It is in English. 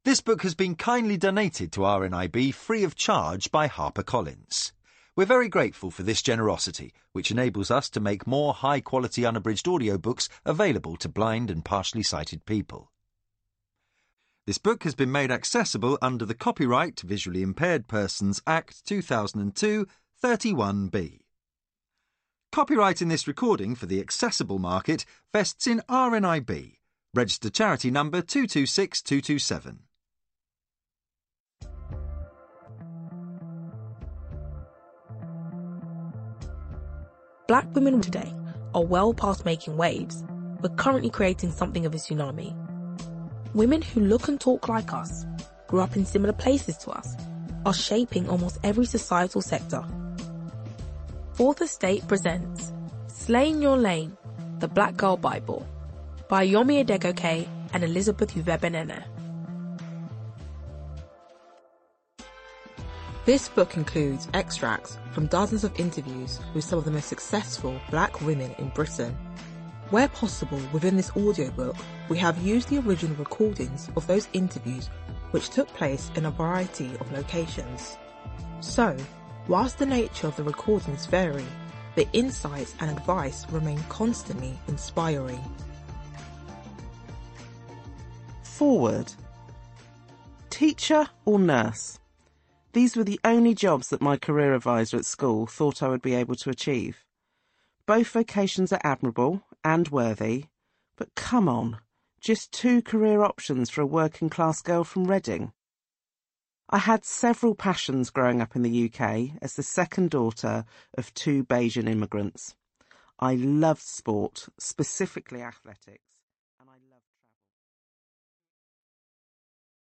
This book has been kindly donated to RNIB free of charge by HarperCollins. We're very grateful for this generosity, which enables us to make more high-quality unabridged audiobooks available to blind and partially sighted people. This book has been made accessible under the Copyright Visually Impaired Persons Act 2002, 31B. Copyright in this recording for the accessible market vests in RNIB, registered charity number 226227. Black women today are well past making waves. We're currently creating something of a tsunami. Women who look and talk like us, grew up in similar places to us, are shaping almost every societal sector. Fourth Estate presents Slay in Your Lane, The Black Girl Bible by Yomi Adegoke and Elizabeth Uvebenene. This book includes extracts from dozens of interviews with some of the most successful black women in Britain. Where possible within this audiobook, we have used the original recordings of those interviews which took place in a variety of locations. So, whilst the nature of the recordings vary, the insights and advice remain constantly inspiring. Forward. Teacher or nurse? These were the only jobs that my career advisor at school thought I would be able to achieve. Both vocations are admirable and worthy, but come on, just 2 career options for a working class girl from Reading. I had several passions growing up in the UK as the second daughter of 2 Bayesian immigrants. I loved sport, specifically athletics.